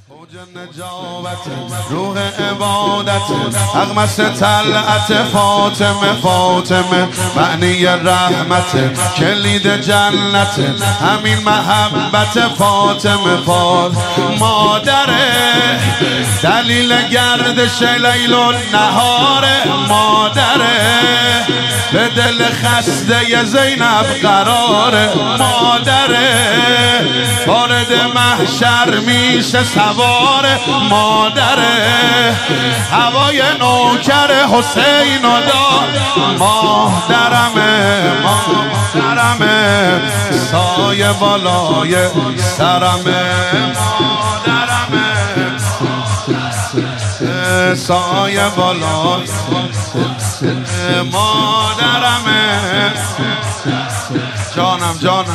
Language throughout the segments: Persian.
اوج نجابت روح عبادت اغمس طلعت فاطمه فاطمه معنی رحمت کلید جنت همین محبت فاطمه مادر دلیل گردش لیل و نهار مادر به دل خسته زینب قرار مادر وارد محشر میشه سوار مادر هوای نوکر حسین و داد مادرمه مادرمه سایه بالای سرمه مادرمه سایه بالای مادرمه جانم جانم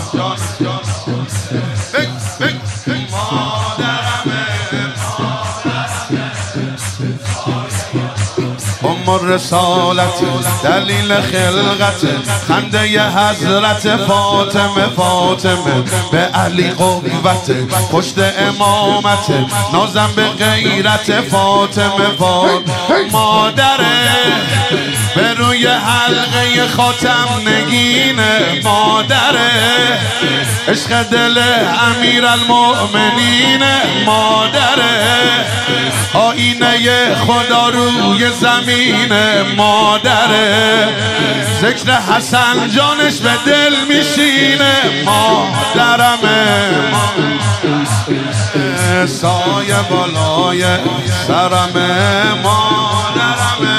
ام رسالت دلیل خلقت خنده ی حضرت فاطمه فاطمه به علی قوت پشت امامت نازم به غیرت فاطمه مادره به روی حلقه خاتم نگینه مادره عشق دل امیر المؤمنین مادره آینه خدا روی زمین مادره ذکر حسن جانش به دل میشینه مادرمه سایه بالای سرمه مادرمه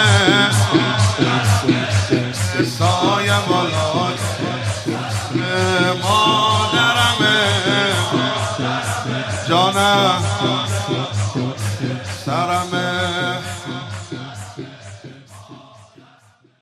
سایه بالای مادرمه جانم سرمه